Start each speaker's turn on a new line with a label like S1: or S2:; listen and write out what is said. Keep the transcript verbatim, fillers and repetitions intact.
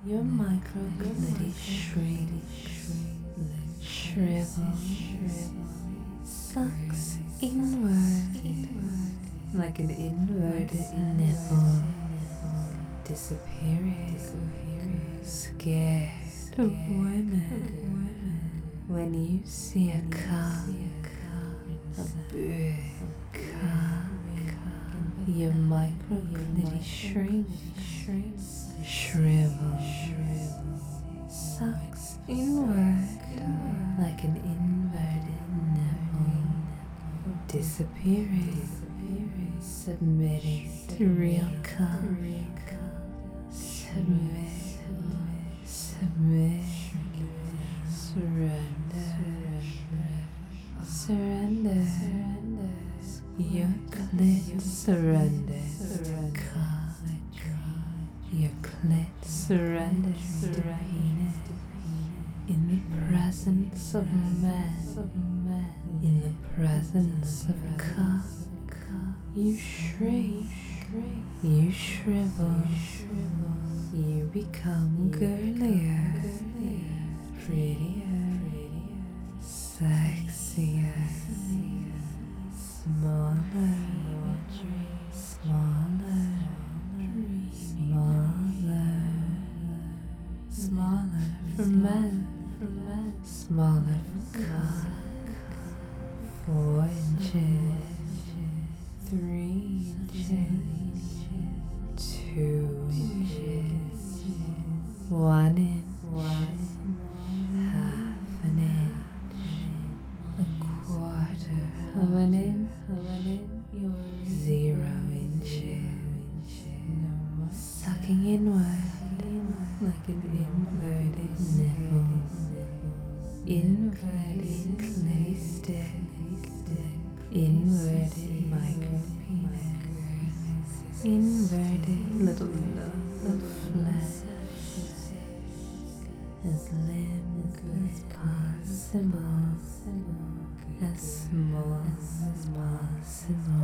S1: Your microclitty shrinks, shrivels, sucks inward like an inverted nipple, disappearing, scared of women. When you see a cock, a big cock, your microclitty shrinks, shrivels, sucks inward like an inverted nipple, disappearing, submitting to real cock, submit, submit, surrender, surrender, your clit surrenders, cock, your clit surrenders to penis, in the presence of men, in the presence of cock, you shrink, you shrivel, you become girlier, prettier, sexier, smaller, smaller, smaller, smaller for men, smaller for cock, four inches, three inches, two inches, one inch, half an inch, a quarter of an inch, zero inches, sucking inward like an inverted nipple, inverted clay stick, inverted micropenis, inverted little lump of flesh, as limp as possible, as small as possible.